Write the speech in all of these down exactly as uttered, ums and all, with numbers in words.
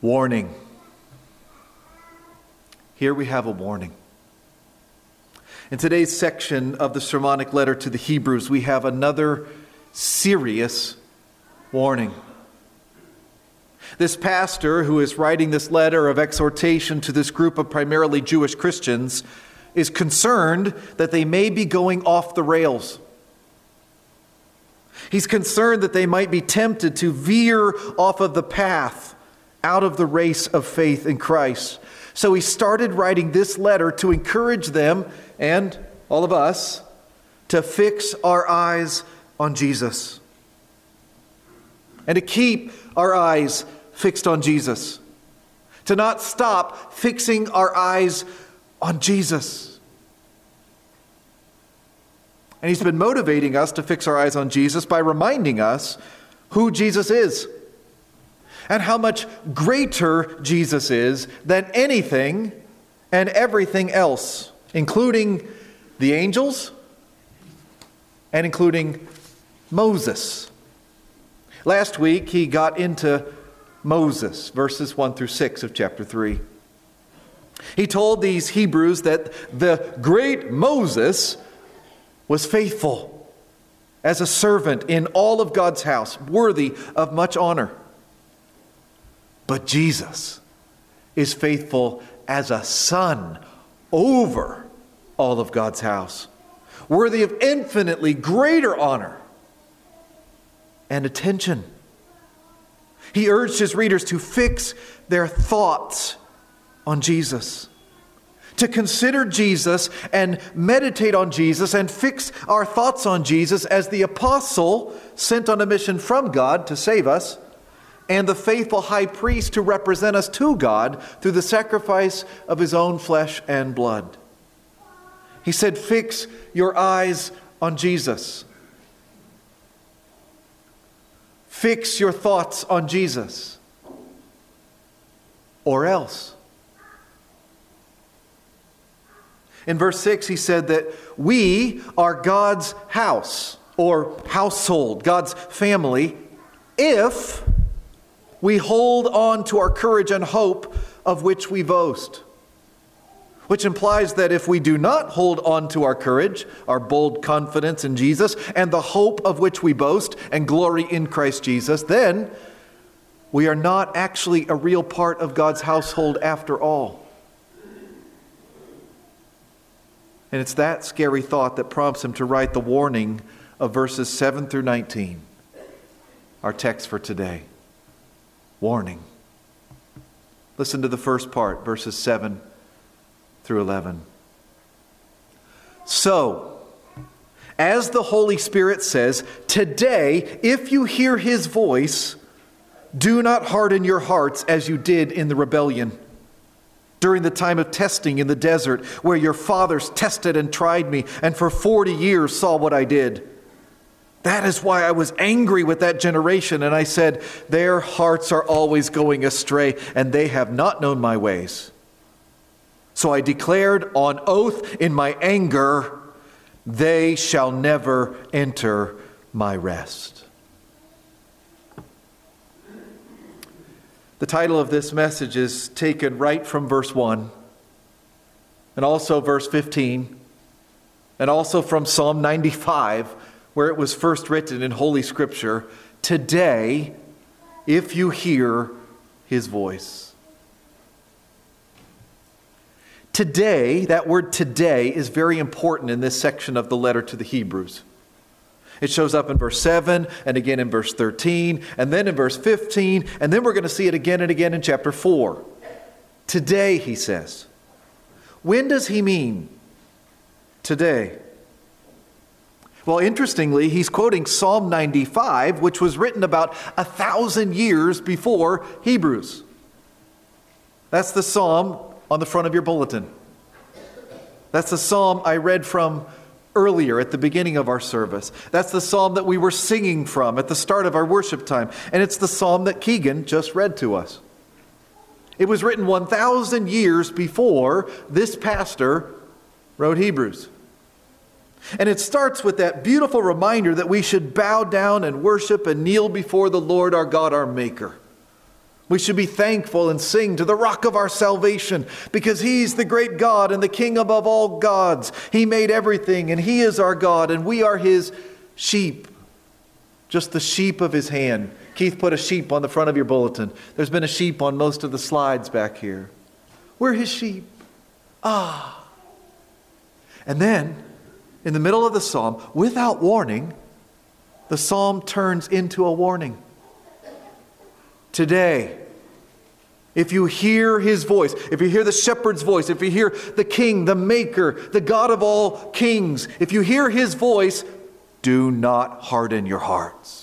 Warning. Here we have a warning. In today's section of the sermonic letter to the Hebrews, we have another serious warning. This pastor who is writing this letter of exhortation to this group of primarily Jewish Christians is concerned that they may be going off the rails. He's concerned that they might be tempted to veer off of the path, out of the race of faith in Christ. So he started writing this letter to encourage them and all of us to fix our eyes on Jesus and to keep our eyes fixed on Jesus, to not stop fixing our eyes on Jesus. And he's been motivating us to fix our eyes on Jesus by reminding us who Jesus is and how much greater Jesus is than anything and everything else, including the angels and including Moses. Last week, he got into Moses, verses one through six of chapter three. He told these Hebrews that the great Moses was faithful as a servant in all of God's house, worthy of much honor. But Jesus is faithful as a son over all of God's house, worthy of infinitely greater honor and attention. He urged his readers to fix their thoughts on Jesus, to consider Jesus and meditate on Jesus and fix our thoughts on Jesus as the apostle sent on a mission from God to save us, and the faithful high priest to represent us to God through the sacrifice of his own flesh and blood. He said, fix your eyes on Jesus. Fix your thoughts on Jesus, or else. In verse six, he said that we are God's house, or household, God's family, if we hold on to our courage and hope of which we boast. Which implies that if we do not hold on to our courage, our bold confidence in Jesus, and the hope of which we boast and glory in Christ Jesus, then we are not actually a real part of God's household after all. And it's that scary thought that prompts him to write the warning of verses seven through nineteen, our text for today. Warning. Listen to the first part, verses seven through eleven. So, as the Holy Spirit says, today, if you hear his voice, do not harden your hearts as you did in the rebellion, during the time of testing in the desert, where your fathers tested and tried me, and for forty years saw what I did. That is why I was angry with that generation, and I said, their hearts are always going astray, and they have not known my ways. So I declared on oath in my anger, they shall never enter my rest. The title of this message is taken right from verse one, and also verse fifteen, and also from Psalm ninety-five, where it was first written in Holy Scripture, today, if you hear his voice. Today, that word today is very important in this section of the letter to the Hebrews. It shows up in verse seven, and again in verse thirteen, and then in verse fifteen, and then we're going to see it again and again in chapter four. Today, he says. When does he mean today? Well, interestingly, he's quoting Psalm ninety-five, which was written about a thousand years before Hebrews. That's the psalm on the front of your bulletin. That's the psalm I read from earlier at the beginning of our service. That's the psalm that we were singing from at the start of our worship time. And it's the psalm that Keegan just read to us. It was written one thousand years before this pastor wrote Hebrews. And it starts with that beautiful reminder that we should bow down and worship and kneel before the Lord our God, our Maker. We should be thankful and sing to the rock of our salvation, because he's the great God and the King above all gods. He made everything, and he is our God, and we are his sheep, just the sheep of his hand. Keith put a sheep on the front of your bulletin. There's been a sheep on most of the slides back here. We're his sheep. Ah. And then, in the middle of the psalm, without warning, the psalm turns into a warning. Today, if you hear his voice, if you hear the shepherd's voice, if you hear the king, the maker, the God of all kings, if you hear his voice, do not harden your hearts.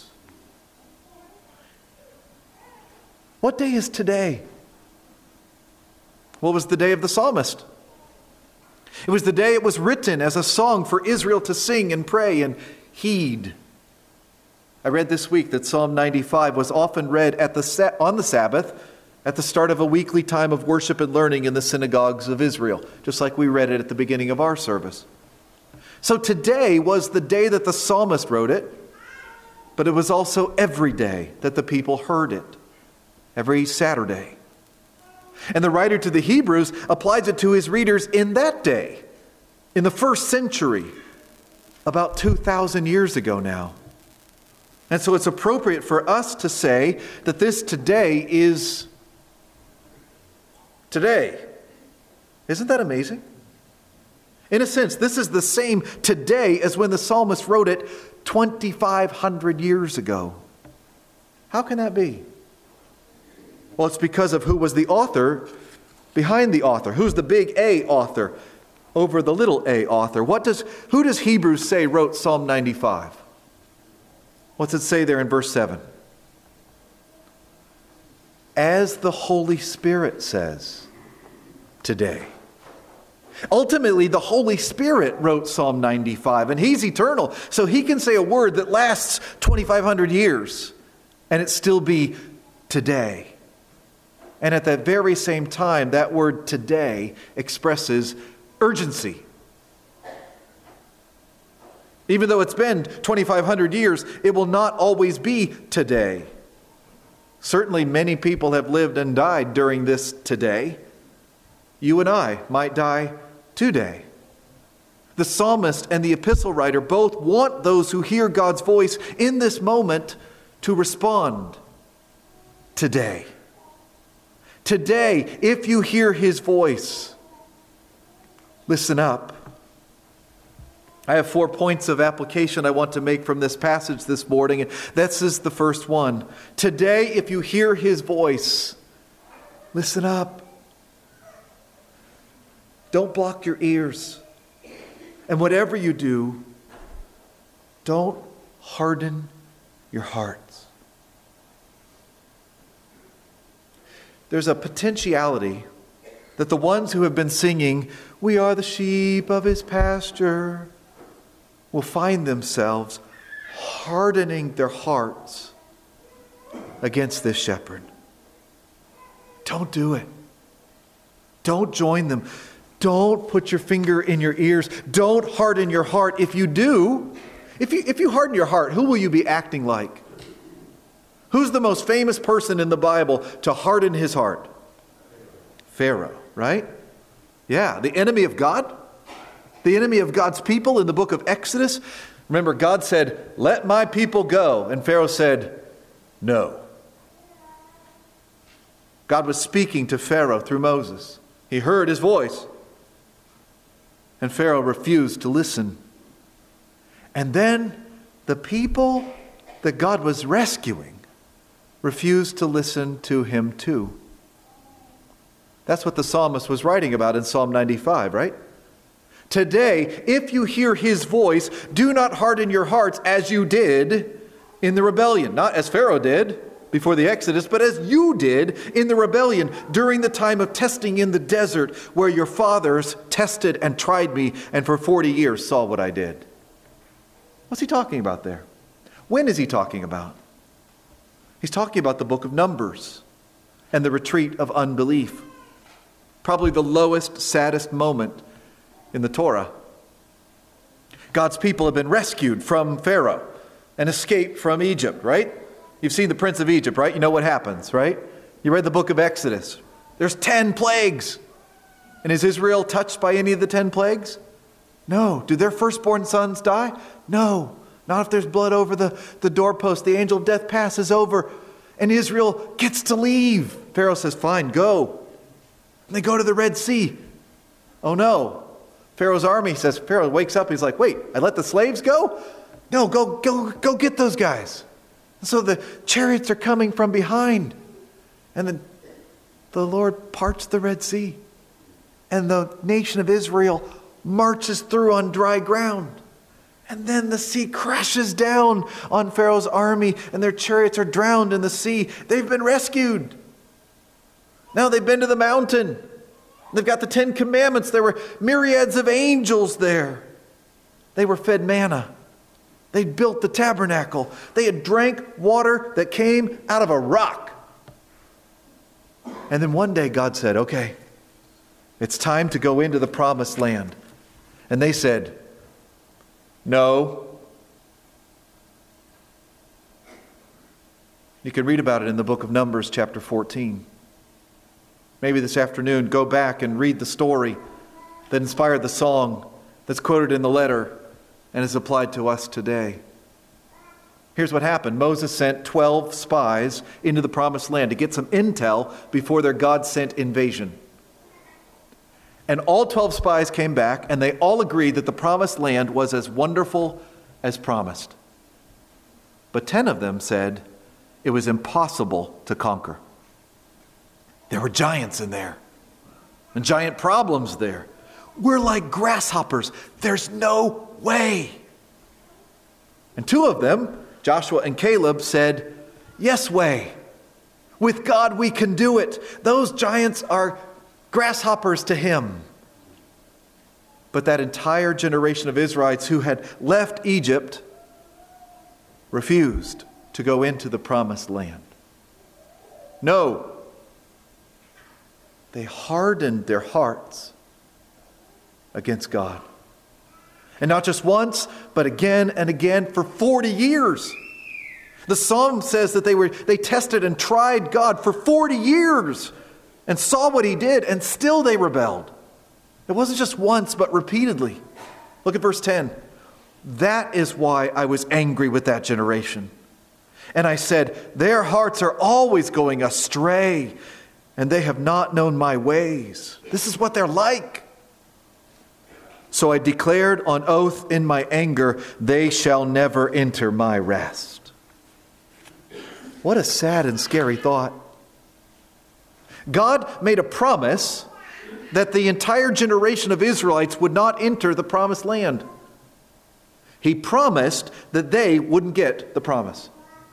What day is today? What was the day of the psalmist? It was the day it was written as a song for Israel to sing and pray and heed. I read this week that Psalm ninety-five was often read at the on the Sabbath at the start of a weekly time of worship and learning in the synagogues of Israel, just like we read it at the beginning of our service. So today was the day that the psalmist wrote it, but it was also every day that the people heard it, every Saturday. And the writer to the Hebrews applies it to his readers in that day, in the first century, about two thousand years ago now. And so it's appropriate for us to say that this today is today. Isn't that amazing? In a sense, this is the same today as when the psalmist wrote it twenty-five hundred years ago. How can that be? Well, it's because of who was the author behind the author. Who's the big A author over the little a author? What does, who does Hebrews say wrote Psalm ninety-five? What's it say there in verse seven? As the Holy Spirit says today. Ultimately, the Holy Spirit wrote Psalm ninety-five, and he's eternal, so he can say a word that lasts twenty-five hundred years, and it still be today. And at that very same time, that word today expresses urgency. Even though it's been twenty-five hundred years, it will not always be today. Certainly many people have lived and died during this today. You and I might die today. The psalmist and the epistle writer both want those who hear God's voice in this moment to respond today. Today, if you hear his voice, listen up. I have four points of application I want to make from this passage this morning, and this is the first one. Today, if you hear his voice, listen up. Don't block your ears. And whatever you do, don't harden your hearts. There's a potentiality that the ones who have been singing, "We are the sheep of his pasture," will find themselves hardening their hearts against this shepherd. Don't do it. Don't join them. Don't put your finger in your ears. Don't harden your heart. If you do, if you, if you harden your heart, who will you be acting like? Who's the most famous person in the Bible to harden his heart? Pharaoh, right? Yeah, the enemy of God. The enemy of God's people in the book of Exodus. Remember, God said, "Let my people go." And Pharaoh said, "No." God was speaking to Pharaoh through Moses. He heard his voice. And Pharaoh refused to listen. And then the people that God was rescuing refused to listen to him too. That's what the psalmist was writing about in Psalm ninety-five, right? Today, if you hear his voice, do not harden your hearts as you did in the rebellion. Not as Pharaoh did before the Exodus, but as you did in the rebellion during the time of testing in the desert, where your fathers tested and tried me and for forty years saw what I did. What's he talking about there? When is he talking about? He's talking about the book of Numbers and the retreat of unbelief. Probably the lowest, saddest moment in the Torah. God's people have been rescued from Pharaoh and escaped from Egypt, right? You've seen the Prince of Egypt, right? You know what happens, right? You read the book of Exodus. There's ten plagues. And is Israel touched by any of the ten plagues? No. Do their firstborn sons die? No. Not if there's blood over the, the doorpost. The angel of death passes over and Israel gets to leave. Pharaoh says, fine, go. And they go to the Red Sea. Oh no. Pharaoh's army says, Pharaoh wakes up. He's like, wait, I let the slaves go? No, go, go, go get those guys. And so the chariots are coming from behind. And then the Lord parts the Red Sea. And the nation of Israel marches through on dry ground. And then the sea crashes down on Pharaoh's army and their chariots are drowned in the sea. They've been rescued. Now they've been to the mountain. They've got the Ten Commandments. There were myriads of angels there. They were fed manna. They'd built the tabernacle. They had drank water that came out of a rock. And then one day God said, okay, it's time to go into the promised land. And they said, no. You can read about it in the book of Numbers, chapter fourteen. Maybe this afternoon, go back and read the story that inspired the song that's quoted in the letter and is applied to us today. Here's what happened. Moses sent twelve spies into the promised land to get some intel before their God-sent invasion. And all twelve spies came back, and they all agreed that the promised land was as wonderful as promised. But ten of them said it was impossible to conquer. There were giants in there, and giant problems there. We're like grasshoppers. There's no way. And two of them, Joshua and Caleb, said, yes way. With God we can do it. Those giants are grasshoppers to him. But that entire generation of Israelites who had left Egypt refused to go into the promised land. No. They hardened their hearts against God. And not just once, but again and again for forty years. The psalm says that they were they tested and tried God for forty years and saw what he did, and still they rebelled. It wasn't just once, but repeatedly. Look at verse ten. That is why I was angry with that generation. And I said, their hearts are always going astray, and they have not known my ways. This is what they're like. So I declared on oath in my anger, they shall never enter my rest. What a sad and scary thought. God made a promise that the entire generation of Israelites would not enter the promised land. He promised that they wouldn't get the promise.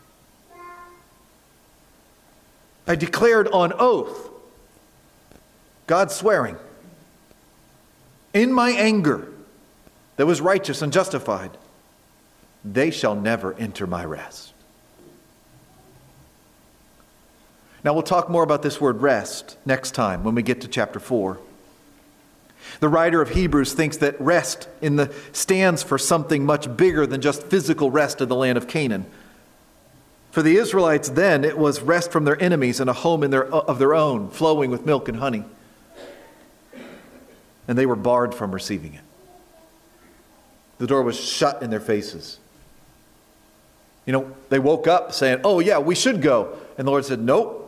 I declared on oath, God swearing, in my anger that was righteous and justified, they shall never enter my rest. Now we'll talk more about this word rest next time when we get to chapter four. The writer of Hebrews thinks that rest in the stands for something much bigger than just physical rest in the land of Canaan. For the Israelites then, it was rest from their enemies and a home in their, of their own, flowing with milk and honey. And they were barred from receiving it. The door was shut in their faces. You know, they woke up saying, oh yeah, we should go. And the Lord said, nope.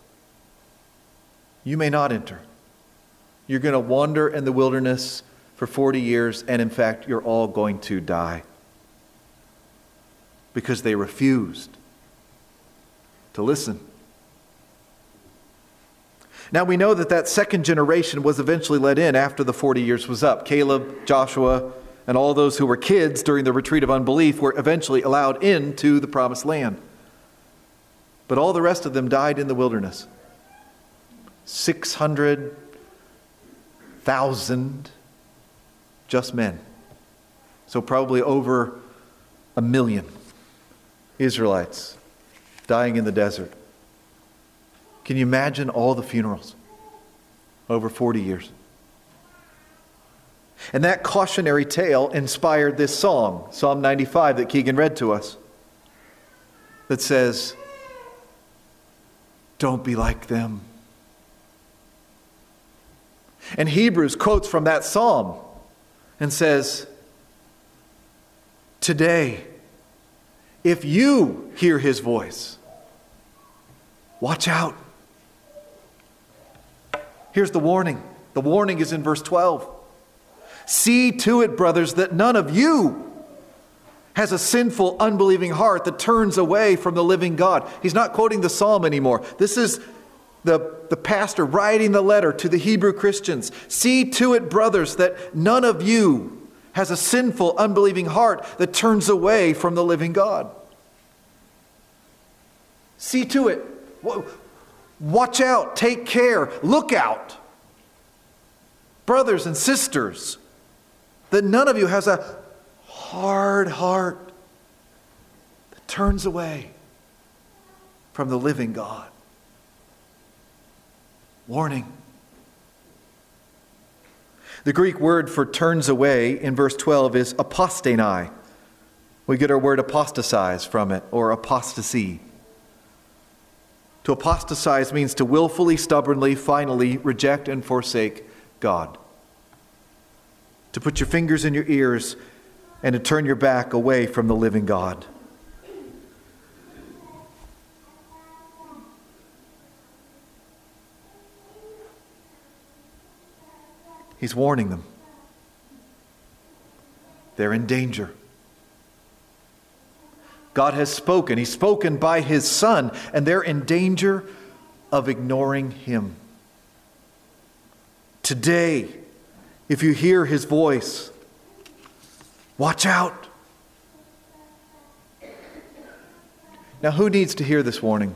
You may not enter. You're going to wander in the wilderness for forty years, and in fact, you're all going to die. Because they refused to listen. Now we know that that second generation was eventually let in after the forty years was up. Caleb, Joshua, and all those who were kids during the retreat of unbelief were eventually allowed into the promised land. But all the rest of them died in the wilderness. six hundred thousand just men. So probably over a million Israelites dying in the desert. Can you imagine all the funerals over forty years? And that cautionary tale inspired this song, Psalm ninety-five, that Keegan read to us, that says, don't be like them. And Hebrews quotes from that psalm and says, today, if you hear his voice, watch out. Here's the warning. The warning is in verse twelve. See to it, brothers, that none of you has a sinful, unbelieving heart that turns away from the living God. He's not quoting the psalm anymore. This is the, the pastor writing the letter to the Hebrew Christians. See to it, brothers, that none of you has a sinful, unbelieving heart that turns away from the living God. See to it. Watch out. Take care. Look out. Brothers and sisters, that none of you has a hard heart that turns away from the living God. Warning. The Greek word for turns away in verse twelve is apostenai. We get our word apostatize from it, or apostasy. To apostatize means to willfully, stubbornly, finally reject and forsake God. To put your fingers in your ears and to turn your back away from the living God. He's warning them. They're in danger. God has spoken. He's spoken by his Son, and they're in danger of ignoring him. Today, if you hear his voice, watch out. Now, who needs to hear this warning?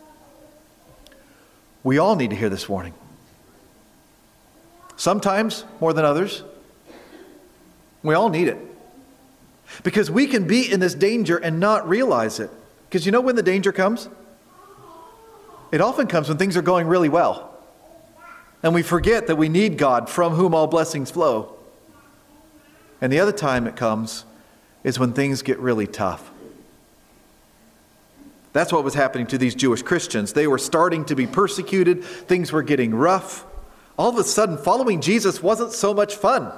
We all need to hear this warning. Sometimes more than others. We all need it. Because we can be in this danger and not realize it. Because you know when the danger comes? It often comes when things are going really well. And we forget that we need God, from whom all blessings flow. And the other time it comes is when things get really tough. That's what was happening to these Jewish Christians. They were starting to be persecuted. Things were getting rough. All of a sudden, following Jesus wasn't so much fun.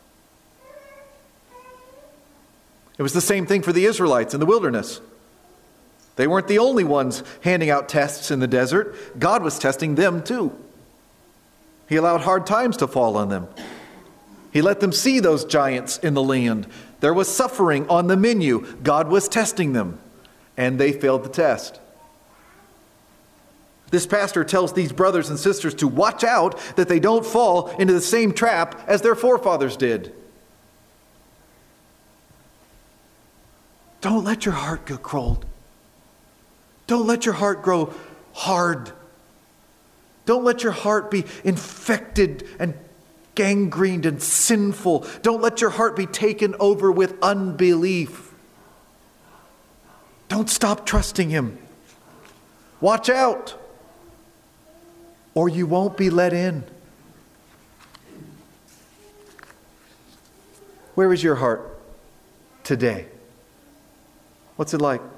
It was the same thing for the Israelites in the wilderness. They weren't the only ones handing out tests in the desert. God was testing them too. He allowed hard times to fall on them. He let them see those giants in the land. There was suffering on the menu. God was testing them, and they failed the test. This pastor tells these brothers and sisters to watch out that they don't fall into the same trap as their forefathers did. Don't let your heart get cold. Don't let your heart grow hard. Don't let your heart be infected and gangrened and sinful. Don't let your heart be taken over with unbelief. Don't stop trusting him. Watch out, or you won't be let in. Where is your heart today? What's it like?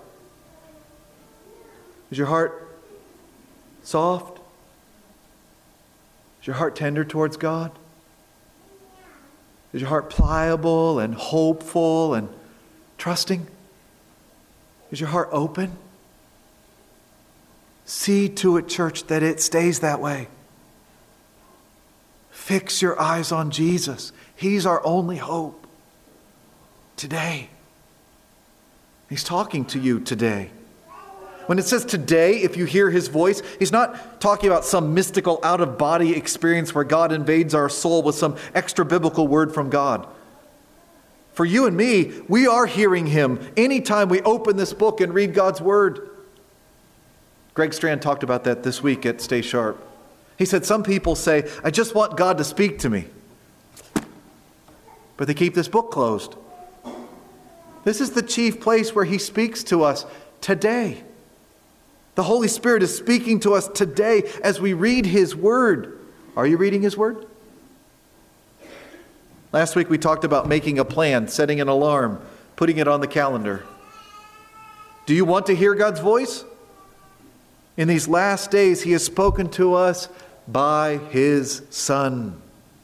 Is your heart soft? Is your heart tender towards God? Is your heart pliable and hopeful and trusting? Is your heart open? See to it, church, that it stays that way. Fix your eyes on Jesus. He's our only hope today. He's talking to you today. When it says today, if you hear his voice, he's not talking about some mystical out-of-body experience where God invades our soul with some extra biblical word from God. For you and me, we are hearing him anytime we open this book and read God's word. Greg Strand talked about that this week at Stay Sharp. He said, some people say, I just want God to speak to me. But they keep this book closed. This is the chief place where he speaks to us today. The Holy Spirit is speaking to us today as we read his word. Are you reading his word? Last week we talked about making a plan, setting an alarm, putting it on the calendar. Do you want to hear God's voice? In these last days, he has spoken to us by his Son.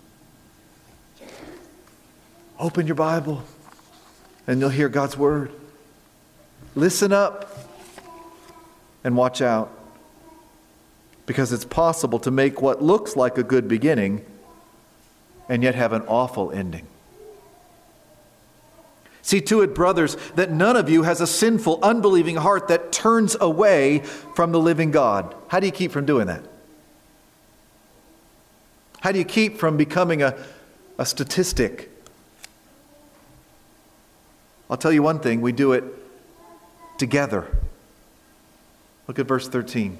Open your Bible and you'll hear God's word. Listen up and watch out, because it's possible to make what looks like a good beginning and yet have an awful ending. See to it, brothers, that none of you has a sinful, unbelieving heart that turns away from the living God. How do you keep from doing that? How do you keep from becoming a, a statistic? I'll tell you one thing, we do it together. Look at verse thirteen.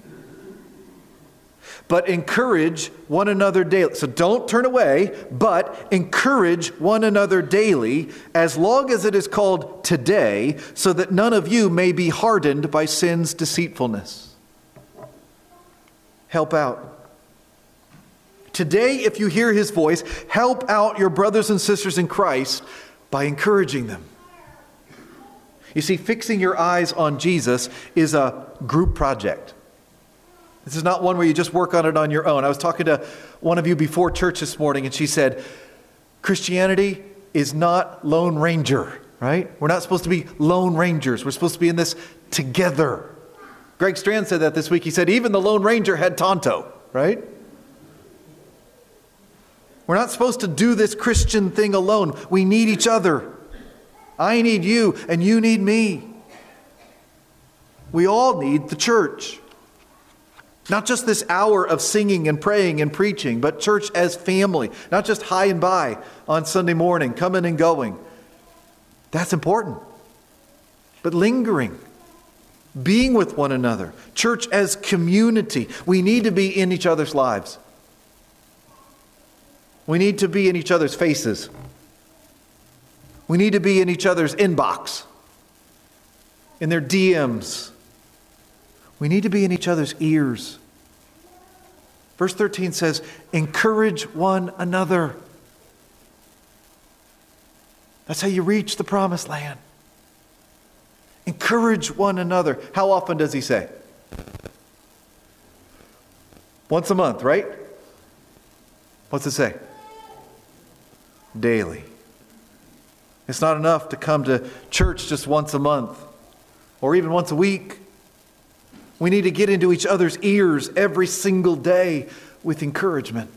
But encourage one another daily. So don't turn away, but encourage one another daily, as long as it is called today, so that none of you may be hardened by sin's deceitfulness. Help out. Today, if you hear his voice, help out your brothers and sisters in Christ by encouraging them. You see, fixing your eyes on Jesus is a group project. This is not one where you just work on it on your own. I was talking to one of you before church this morning, and she said, Christianity is not Lone Ranger, right? We're not supposed to be Lone Rangers. We're supposed to be in this together. Greg Strand said that this week. He said, even the Lone Ranger had Tonto, right? We're not supposed to do this Christian thing alone. We need each other. I need you, and you need me. We all need the church. Not just this hour of singing and praying and preaching, but church as family. Not just high and by on Sunday morning, coming and going. That's important. But lingering, being with one another, church as community. We need to be in each other's lives. We need to be in each other's faces. We need to be in each other's inbox, in their D Ms. We need to be in each other's ears. Verse thirteen says, encourage one another. That's how you reach the promised land. Encourage one another. How often does he say? Once a month, right? What's it say? Daily. It's not enough to come to church just once a month or even once a week. We need to get into each other's ears every single day with encouragement.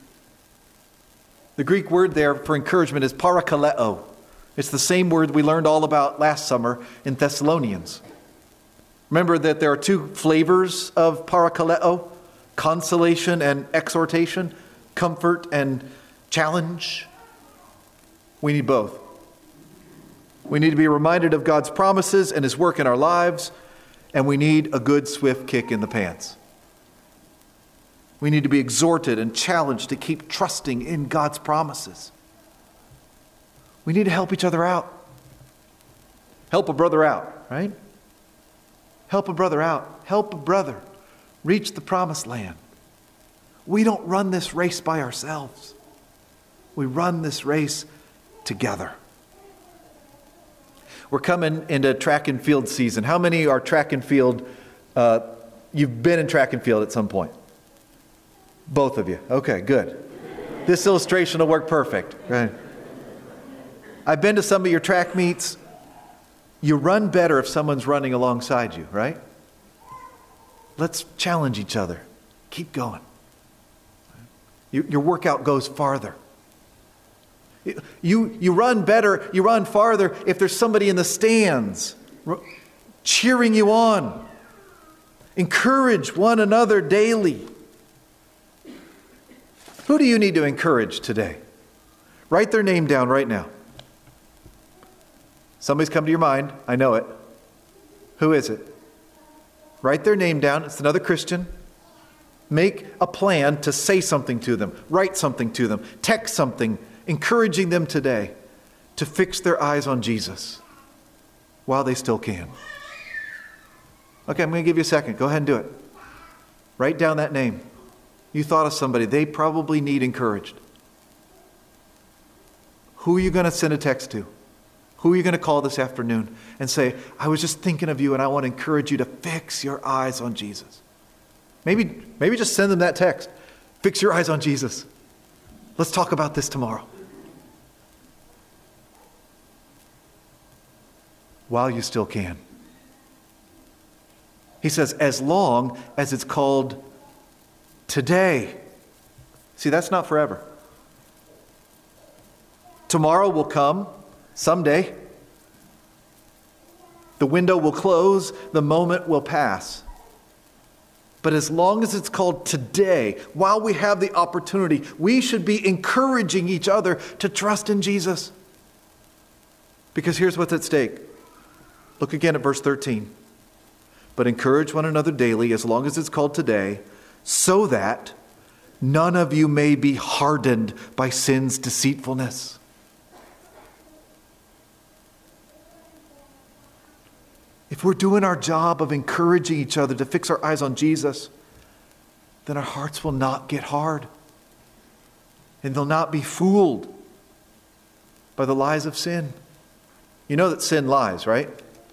The Greek word there for encouragement is parakaleo. It's the same word we learned all about last summer in Thessalonians. Remember that there are two flavors of parakaleo: consolation and exhortation, comfort and challenge. We need both. We need to be reminded of God's promises and his work in our lives. And we need a good, swift kick in the pants. We need to be exhorted and challenged to keep trusting in God's promises. We need to help each other out. Help a brother out, right? Help a brother out. Help a brother reach the promised land. We don't run this race by ourselves. We run this race together. We're coming into track and field season. How many are track and field? Uh, you've been in track and field at some point? Both of you. Okay, good. This illustration will work perfect. Right? I've been to some of your track meets. You run better if someone's running alongside you, right? Let's challenge each other. Keep going. You, your workout goes farther. You, you run better, you run farther if there's somebody in the stands cheering you on. Encourage one another daily. Who do you need to encourage today? Write their name down right now. Somebody's come to your mind. I know it. Who is it? Write their name down. It's another Christian. Make a plan to say something to them. Write something to them. Text something, encouraging them today to fix their eyes on Jesus while they still can. Okay, I'm going to give you a second. Go ahead and do it. Write down that name. You thought of somebody. They probably need encouraged. Who are you going to send a text to? Who are you going to call this afternoon and say, I was just thinking of you and I want to encourage you to fix your eyes on Jesus? Maybe, maybe just send them that text. Fix your eyes on Jesus. Let's talk about this tomorrow. While you still can. He says, as long as it's called today. See, that's not forever. Tomorrow will come someday. The window will close. The moment will pass. But as long as it's called today, while we have the opportunity, we should be encouraging each other to trust in Jesus. Because here's what's at stake. Look again at verse thirteen. But encourage one another daily, as long as it's called today, so that none of you may be hardened by sin's deceitfulness. If we're doing our job of encouraging each other to fix our eyes on Jesus, then our hearts will not get hard. And they'll not be fooled by the lies of sin. You know that sin lies, right?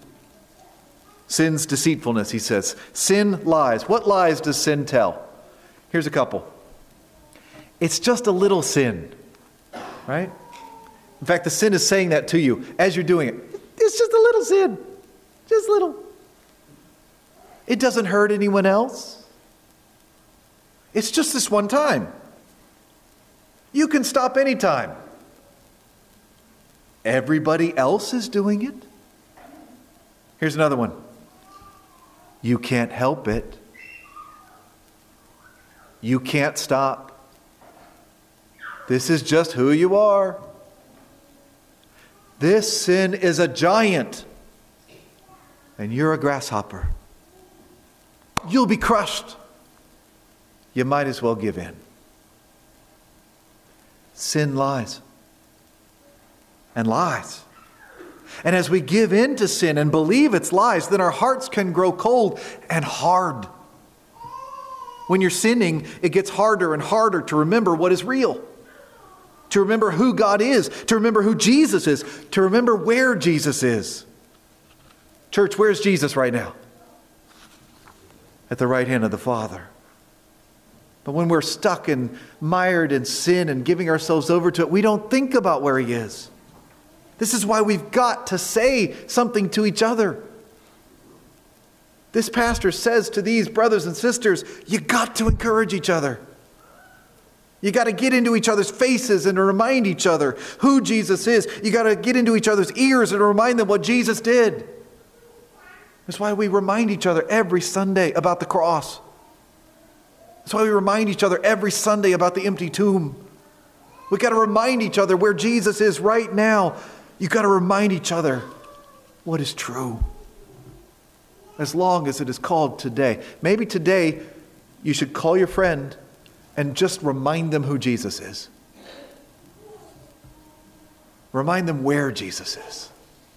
Sin's deceitfulness, he says. Sin lies. What lies does sin tell? Here's a couple. It's just a little sin, right? In fact, the sin is saying that to you as you're doing it. It's just a little sin. Just little. It doesn't hurt anyone else. It's just this one time. You can stop anytime. Everybody else is doing it. Here's another one. You can't help it. You can't stop. This is just who you are. This sin is a giant. And you're a grasshopper. You'll be crushed. You might as well give in. Sin lies. And lies. And as we give in to sin and believe its lies, then our hearts can grow cold and hard. When you're sinning, it gets harder and harder to remember what is real. To remember who God is. To remember who Jesus is. To remember where Jesus is. Church, where's Jesus right now? At the right hand of the Father. But when we're stuck and mired in sin and giving ourselves over to it, we don't think about where He is. This is why we've got to say something to each other. This pastor says to these brothers and sisters, you got to encourage each other. You got to get into each other's faces and remind each other who Jesus is. You got to get into each other's ears and remind them what Jesus did. That's why we remind each other every Sunday about the cross. That's why we remind each other every Sunday about the empty tomb. We've got to remind each other where Jesus is right now. You've got to remind each other what is true. As long as it is called today. Maybe today you should call your friend and just remind them who Jesus is. Remind them where Jesus is.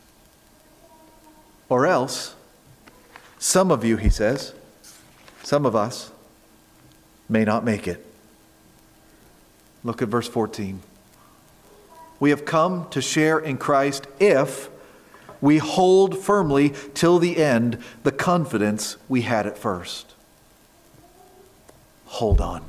Or else, some of you, he says, some of us may not make it. Look at verse fourteen. We have come to share in Christ if we hold firmly till the end the confidence we had at first. Hold on.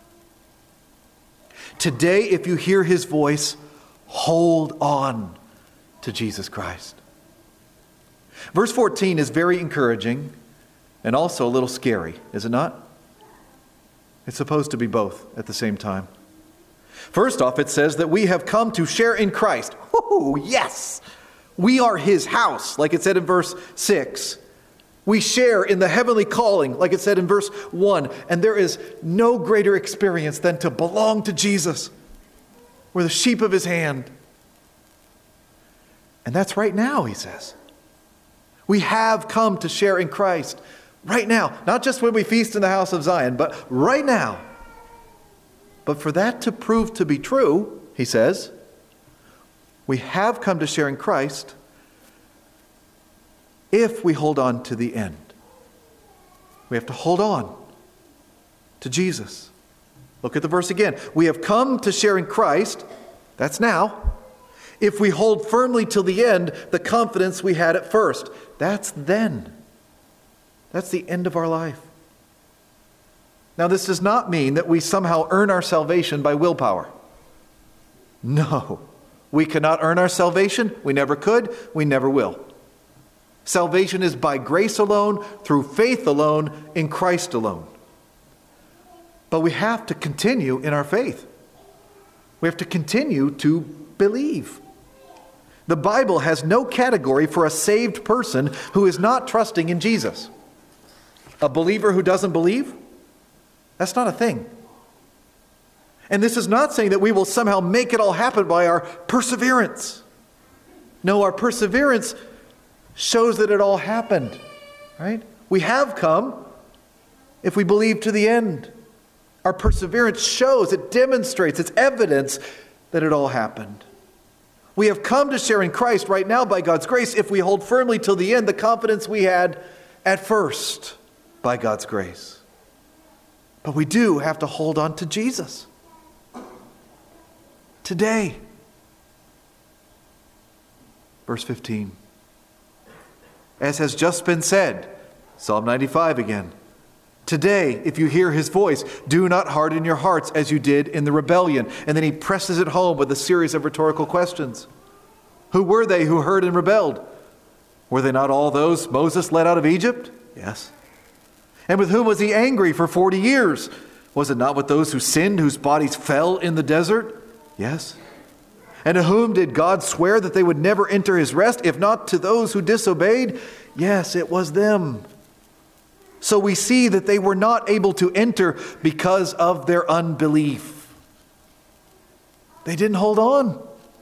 Today, if you hear His voice, hold on to Jesus Christ. Verse fourteen is very encouraging and also a little scary, is it not? It's supposed to be both at the same time. First off, it says that we have come to share in Christ. Oh, yes! We are His house, like it said in verse six. We share in the heavenly calling, like it said in verse one. And there is no greater experience than to belong to Jesus. We're the sheep of His hand. And that's right now, he says. We have come to share in Christ right now. Not just when we feast in the house of Zion, but right now. But for that to prove to be true, he says, we have come to share in Christ if we hold on to the end. We have to hold on to Jesus. Look at the verse again. We have come to share in Christ, that's now, if we hold firmly till the end the confidence we had at first. That's then. That's the end of our life. Now, this does not mean that we somehow earn our salvation by willpower. No, we cannot earn our salvation. We never could. We never will. Salvation is by grace alone, through faith alone, in Christ alone. But we have to continue in our faith. We have to continue to believe. The Bible has no category for a saved person who is not trusting in Jesus. A believer who doesn't believe? That's not a thing. And this is not saying that we will somehow make it all happen by our perseverance. No, our perseverance shows that it all happened, right? We have come if we believe to the end. Our perseverance shows, it demonstrates, it's evidence that it all happened. We have come to share in Christ right now by God's grace if we hold firmly till the end the confidence we had at first by God's grace. But we do have to hold on to Jesus today. Verse fifteen. As has just been said, Psalm ninety-five again. Today, if you hear his voice, do not harden your hearts as you did in the rebellion. And then he presses it home with a series of rhetorical questions. Who were they who heard and rebelled? Were they not all those Moses led out of Egypt? Yes. And with whom was he angry for forty years? Was it not with those who sinned, whose bodies fell in the desert? Yes. And to whom did God swear that they would never enter his rest, if not to those who disobeyed? Yes, it was them. So we see that they were not able to enter because of their unbelief. They didn't hold on.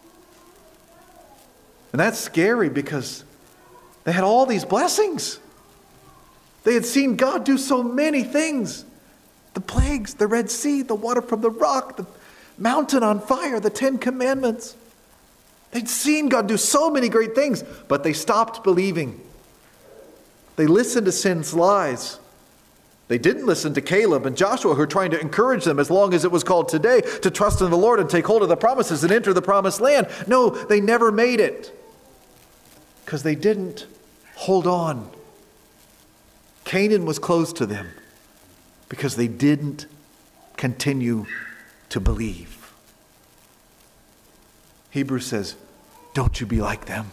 And that's scary because they had all these blessings. They had seen God do so many things. The plagues, the Red Sea, the water from the rock, the mountain on fire, the Ten Commandments. They'd seen God do so many great things, but they stopped believing. They listened to sin's lies. They didn't listen to Caleb and Joshua, who were trying to encourage them, as long as it was called today, to trust in the Lord and take hold of the promises and enter the promised land. No, they never made it because they didn't hold on. Canaan was closed to them because they didn't continue to believe. Hebrews says, don't you be like them.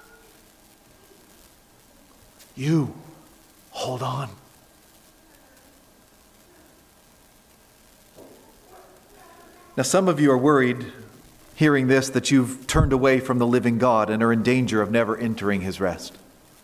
You hold on. Now, some of you are worried, hearing this, that you've turned away from the living God and are in danger of never entering his rest.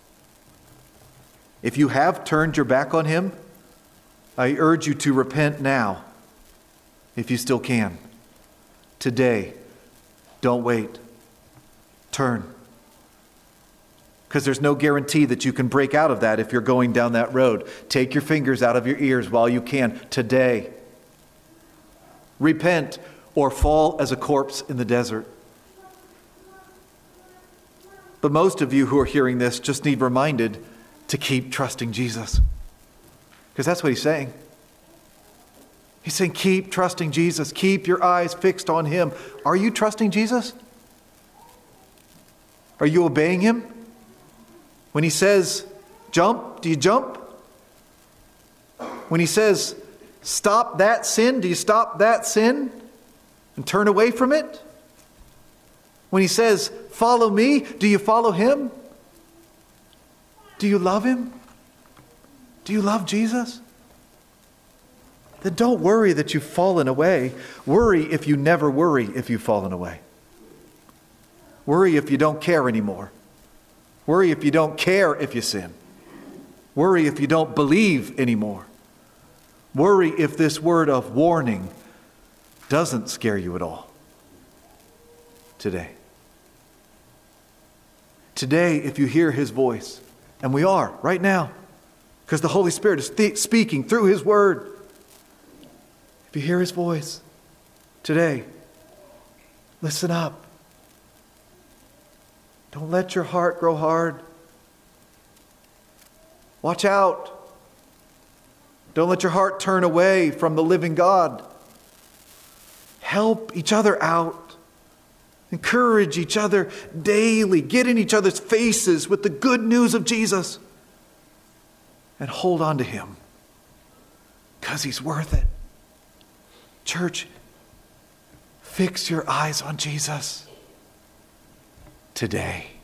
If you have turned your back on him, I urge you to repent now, if you still can. Today, don't wait. Turn. Because there's no guarantee that you can break out of that if you're going down that road. Take your fingers out of your ears while you can today. Repent or fall as a corpse in the desert. But most of you who are hearing this just need reminded to keep trusting Jesus. Because that's what he's saying. He's saying keep trusting Jesus. Keep your eyes fixed on him. Are you trusting Jesus? Are you obeying him? When he says jump, do you jump? When he says stop that sin, do you stop that sin and turn away from it? When he says follow me, do you follow him? Do you love him? Do you love Jesus? Then don't worry that you've fallen away. Worry if you never worry if you've fallen away. Worry if you don't care anymore. Worry if you don't care if you sin. Worry if you don't believe anymore. Worry if this word of warning doesn't scare you at all. Today. Today, if you hear his voice, and we are right now, because the Holy Spirit is th- speaking through his word. If you hear his voice today, listen up. Don't let your heart grow hard. Watch out. Don't let your heart turn away from the living God. Help each other out. Encourage each other daily. Get in each other's faces with the good news of Jesus. And hold on to him. Because because he's worth it. Church, fix your eyes on Jesus today.